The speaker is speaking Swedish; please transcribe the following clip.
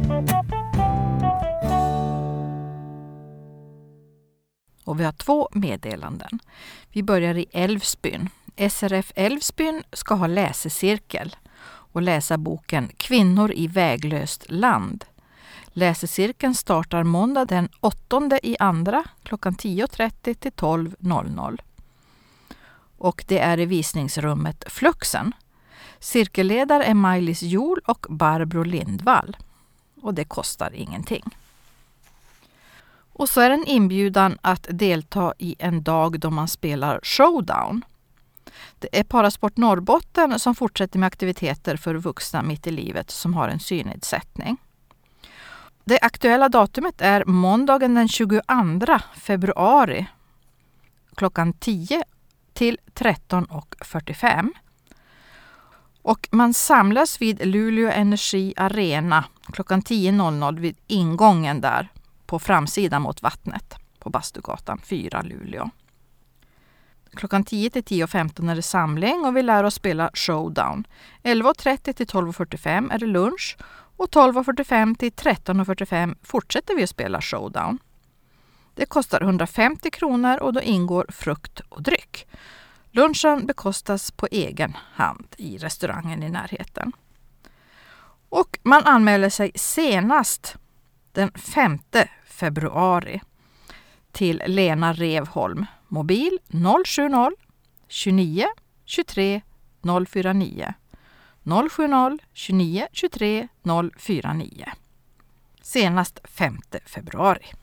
Och vi har 2 meddelanden. Vi börjar i Älvsbyn. SRF Älvsbyn ska ha läsecirkel och läsa boken Kvinnor i väglöst land. Läsecirkeln startar måndag den 8 i andra klockan 10.30 till 12.00. Och det är i visningsrummet Fluxen. Cirkelledare är Maj-Lis Jol och Barbro Lindvall. Och det kostar ingenting. Och så är det en inbjudan att delta i en dag då man spelar showdown. Det är Parasport Norrbotten som fortsätter med aktiviteter för vuxna mitt i livet som har en synnedsättning. Det aktuella datumet är måndagen den 22 februari klockan 10 till 13.45. Och man samlas vid Luleå Energi Arena klockan 10.00 vid ingången där på framsidan mot vattnet på Bastugatan 4 Luleå. Klockan 10 till 10.15 är det samling och vi lär oss spela showdown. 11.30 till 12.45 är det lunch och 12.45 till 13.45 fortsätter vi att spela showdown. Det kostar 150 kronor och då ingår frukt och dryck. Lunchen bekostas på egen hand i restaurangen i närheten. Och man anmäler sig senast den 5 februari till Lena Revholm. Mobil 070 29 23 049 070 29 23 049. Senast 5 februari.